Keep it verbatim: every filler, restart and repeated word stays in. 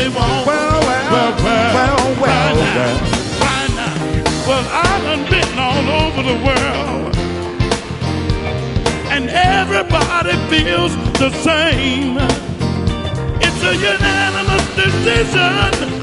they want. Well, well, well, well, well, well, right well. now, right now. Well, I done been all over the world, and everybody feels the same. It's a unanimous decision.